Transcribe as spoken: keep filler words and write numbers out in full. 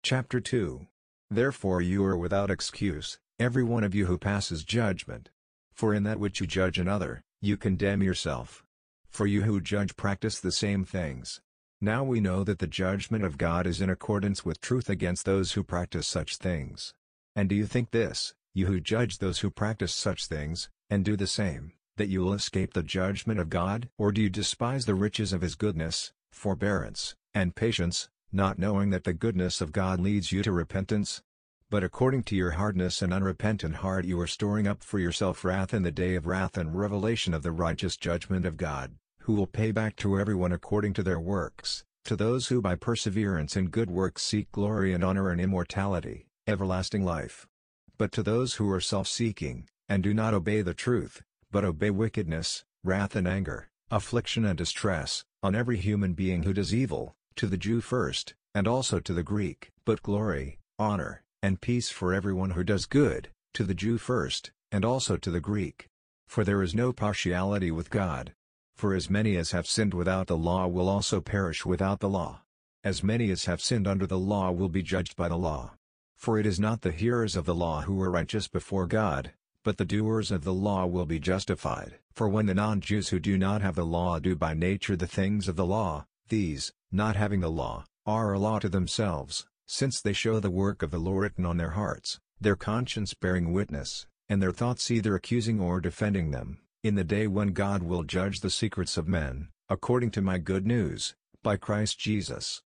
Chapter two. Therefore you are without excuse, every one of you who passes judgment. For in that which you judge another, you condemn yourself. For you who judge practice the same things. Now we know that the judgment of God is in accordance with truth against those who practice such things. And do you think this, you who judge those who practice such things, and do the same, that you will escape the judgment of God? Or do you despise the riches of His goodness, forbearance, and patience, not knowing that the goodness of God leads you to repentance? But according to your hardness and unrepentant heart you are storing up for yourself wrath in the day of wrath and revelation of the righteous judgment of God, who will pay back to everyone according to their works, to those who by perseverance in good works seek glory and honor and immortality, everlasting life. But to those who are self-seeking, and do not obey the truth, but obey wickedness, wrath and anger, affliction and distress, on every human being who does evil, to the Jew first, and also to the Greek, but glory, honor, and peace for everyone who does good, to the Jew first, and also to the Greek. For there is no partiality with God. For as many as have sinned without the law will also perish without the law. As many as have sinned under the law will be judged by the law. For it is not the hearers of the law who are righteous before God, but the doers of the law will be justified. For when the non-Jews who do not have the law do by nature the things of the law, these, not having the law, are a law to themselves, since they show the work of the law written on their hearts, their conscience bearing witness, and their thoughts either accusing or defending them, in the day when God will judge the secrets of men, according to my good news, by Christ Jesus.